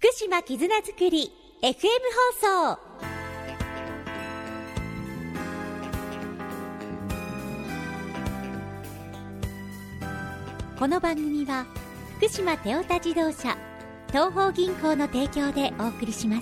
福島絆づくり FM 放送。この番組は福島テオタ自動車東邦銀行の提供でお送りします。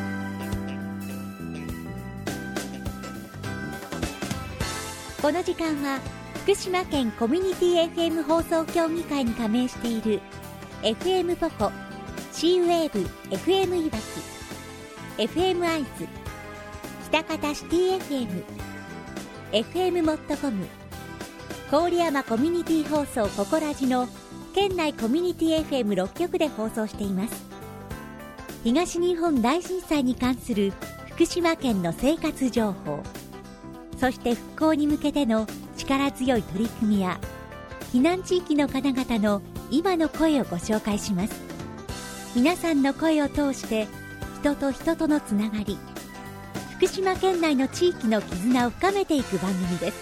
この時間は福島県コミュニティ FM 放送協議会に加盟している FM ポコ、シーウェーブ FM いわき、FM アイズ、北方シティ FM、FM モットコム、郡山コミュニティ放送ココラジの県内コミュニティ FM6 局で放送しています。東日本大震災に関する福島県の生活情報、そして復興に向けての力強い取り組みや避難地域の方々の今の声をご紹介します。皆さんの声を通して人と人とのつながり、福島県内の地域の絆を深めていく番組です。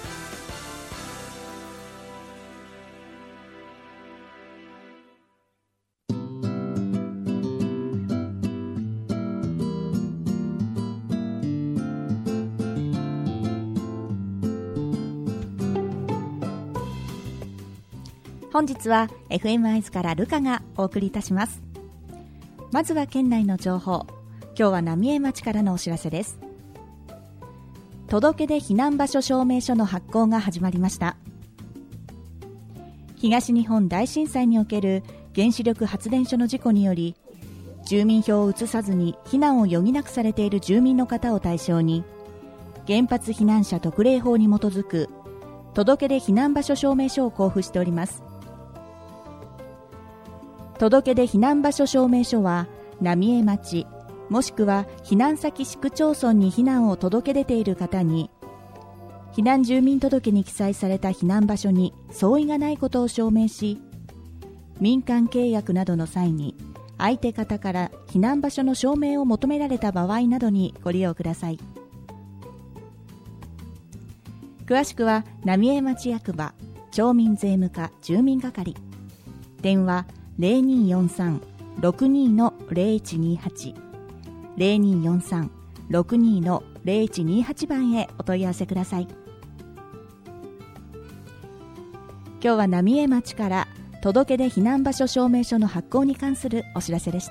本日は FM アイズからルカがお送りいたします。まずは県内の情報。今日は浪江町からのお知らせです。届け出避難場所証明書の発行が始まりました。東日本大震災における原子力発電所の事故により、住民票を移さずに避難を余儀なくされている住民の方を対象に、原発避難者特例法に基づく届け出避難場所証明書を交付しております。届け出避難場所証明書は浪江町もしくは避難先市区町村に避難を届け出ている方に、避難住民届に記載された避難場所に相違がないことを証明し、民間契約などの際に相手方から避難場所の証明を求められた場合などにご利用ください。詳しくは浪江町役場町民税務課住民係、電話0243-62-0128 0243-62-0128 番へお問い合わせください。今日は浪江町から届け出避難場所証明書の発行に関するお知らせでした。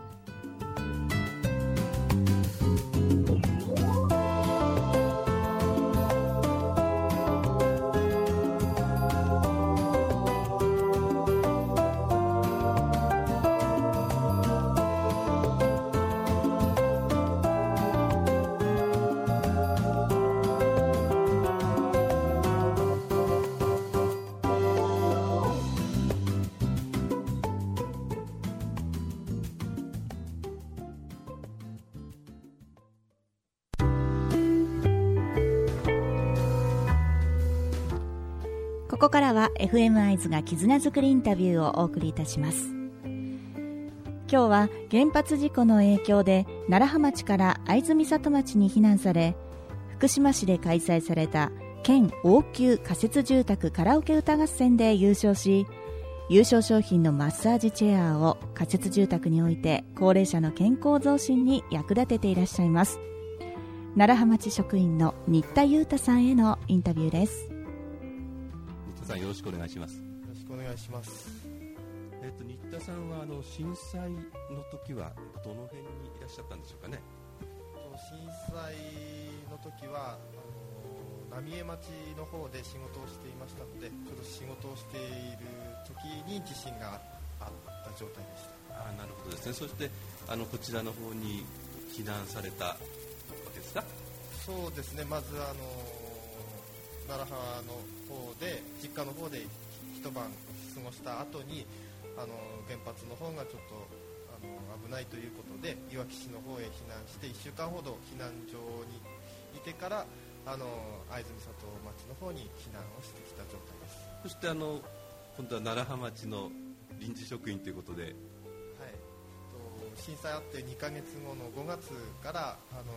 ここからは FM アイズが絆づくりインタビューをお送りいたします。今日は原発事故の影響で楢葉町から会津美里町に避難され、福島市で開催された県応急仮設住宅カラオケ歌合戦で優勝し、優勝商品のマッサージチェアを仮設住宅において高齢者の健康増進に役立てていらっしゃいます。楢葉町職員の新田裕太さんへのインタビューです。 よろしくお願いします。 よろしくお願いします。 新田さんは震災の時はどの辺にいらっしゃったんでしょうかね。 震災の時は浪江町の方で仕事をしていましたので、ちょっと仕事をしている時に地震があった状態でした。 なるほどですね。そしてこちらの方に避難されたわけですか。 そうですね。まず楢葉の方で実家の方で一晩過ごした後に原発の方がちょっと危ないということでいわき市の方へ避難して1週間ほど避難所にいてから会津美里町の方に避難をしてきた状態です。 そして今度は楢葉町の臨時職員ということで、 はい、震災あって2ヶ月後の5月から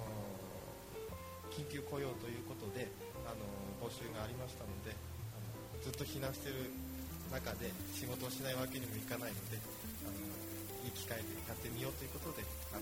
緊急雇用ということで募集がありましたので、ずっと避難している中で仕事をしないわけにもいかないので、 いい機会でやってみようということでこ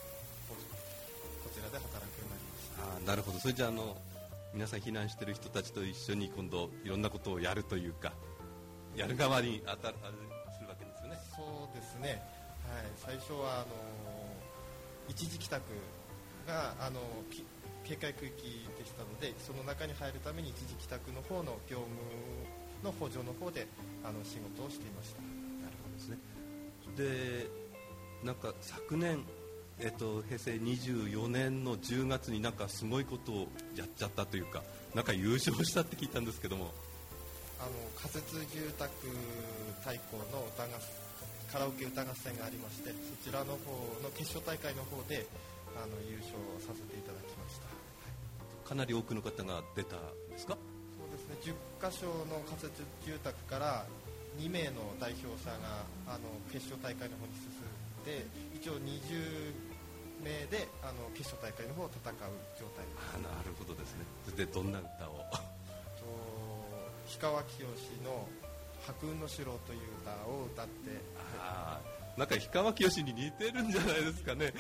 ちらで働くようになりました。 なるほど。それじゃあ皆さん避難している人たちと一緒に今度いろんなことをやるというか、やる側にするわけですよね。 そうですね、はい、最初は一時帰宅が警戒区域でしたので、その中に入るために一時帰宅の方の業務の補助の方で仕事をしていました。 なるほどですね。で、なんか昨年、平成24年の10月になんかすごいことをやっちゃったというか、なんか優勝したって聞いたんですけども、 仮設住宅対抗のカラオケ歌合戦がありまして、そちらの方の決勝大会の方で優勝させていただきました。 かなり多くの方が出たんですか？ そうですね、10カ所の仮設住宅から2名の代表者が決勝大会の方に進んで、一応20名で決勝大会の方を戦う状態です。 なるほどですね。それでどんな歌を？ 氷川きよしの白雲の城という歌を歌って、 なんか氷川きよしに似てるんじゃないですかね。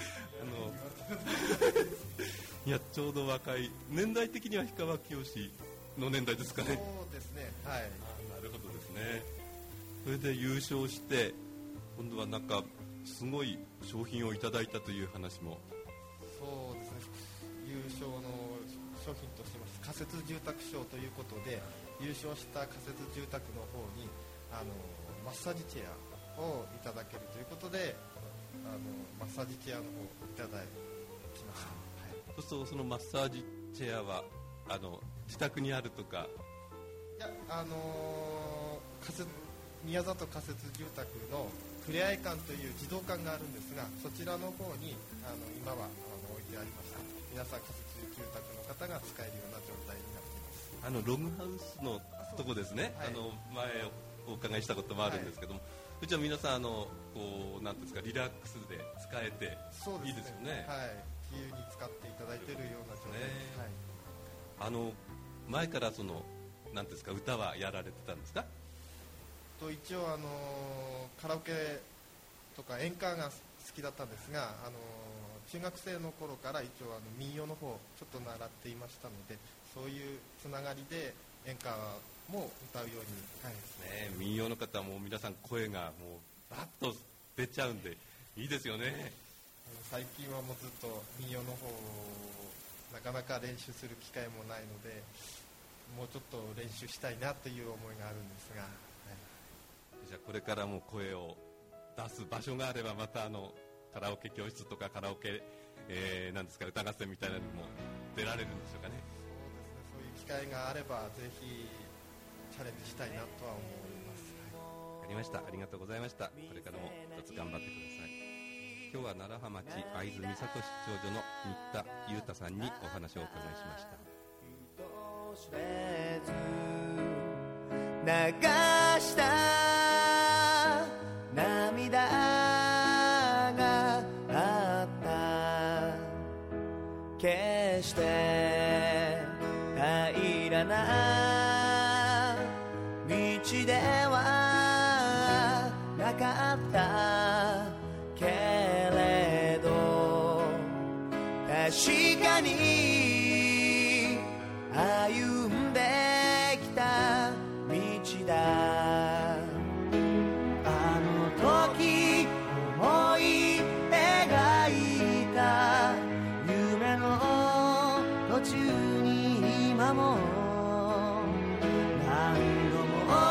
いや、ちょうど若い、年代的には氷川きよしの年代ですかね。 そうですね、はい。 なるほどですね。それで優勝して、今度はなんかすごい商品をいただいたという話も。 そうですね、優勝の商品としまして仮設住宅賞ということで、優勝した仮設住宅の方にマッサージチェアをいただけるということで、マッサージチェアの方をいただきました。はい、 そうするとそのマッサージチェアは自宅にあるとか？ いや、宮里仮設住宅のふれあい館という児童館があるんですが、そちらの方に今は置いてありました。皆さん仮設住宅の方が使えるような状態になっています。 ログハウスのとこですね。 はい、 前お伺いしたこともあるんですけども、うちは皆さんなんですか、リラックスで使えていいですよね。 はい、自由に使っていただいているような状態です。はい、 前からなんですか、歌はやられてたんですか？ 一応カラオケとか演歌が好きだったんですが、中学生の頃から一応民謡の方ちょっと習っていましたので、そういうつながりで演歌も歌うように。はいね、民謡の方も皆さん声がもうバッと出ちゃうんでいいですよね。 最近はもうずっと民謡の方なかなか練習する機会もないので、もうちょっと練習したいなという思いがあるんですが、はい、 じゃあこれからも声を出す場所があれば、またカラオケ教室とかカラオケ、なんですか、歌合戦みたいなのも出られるんでしょうかね。 そうですね、そういう機会があればぜひチャレンジしたいなとは思います。 わかりました。ありがとうございました。これからも一つ頑張ってください。今日は奈良浜町会津美里市長女の新田裕太さんにお話をお伺いしました。 流した涙があった、決して平らな道ではなかったけれど、確かに歩んできた道だ。あの時思い描いた夢の途中に今も何度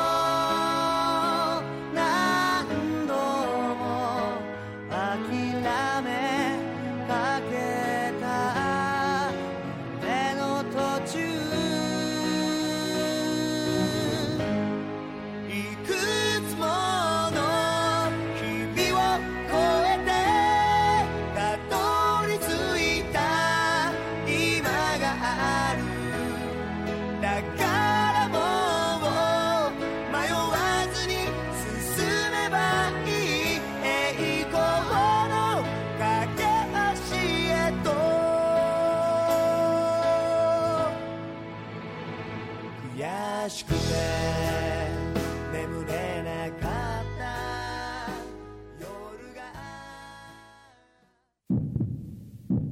も諦めかけた夢の途中、いくつもの日々を越えてたどり着いた今がある。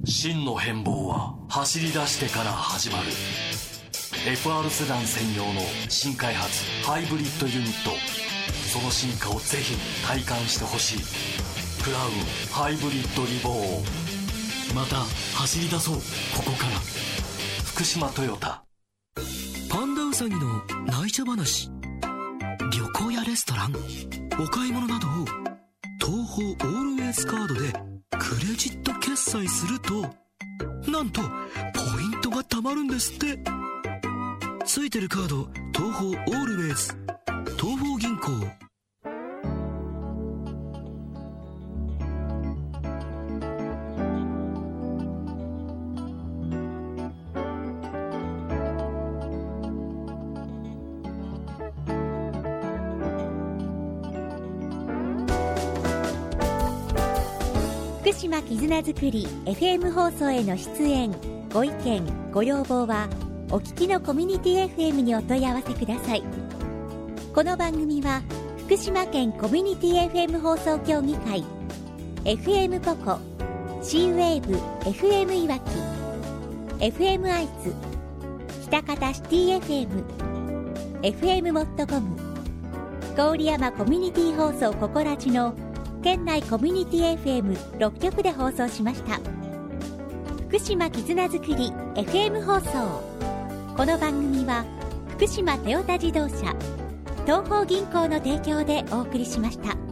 真の変貌は走り出してから始まる。 FR セダン専用の新開発ハイブリッドユニット、その進化をぜひ体感してほしい。クラウンハイブリッドリボーン。また走り出そう、ここから。福島トヨタ。 パンダウサギの内緒話。旅行やレストラン、お買い物などを東宝オールウェイズカードでクレジット決済すると、なんとポイントが貯まるんですって。ついてるカード、東宝オールウェイズ、東宝銀行。 福島絆づくり FM 放送への出演、ご意見ご要望はお聞きのコミュニティ FM にお問い合わせください。この番組は福島県コミュニティ FM 放送協議会、 FM ポコ、 C-WAVE FM いわき、 FM アイズ、喜多方シティ FM、 FM モットコム、郡山コミュニティ放送ココラジの県内コミュニティ FM6 局で放送しました。福島絆づくり FM 放送。この番組は福島トヨタ自動車、東邦銀行の提供でお送りしました。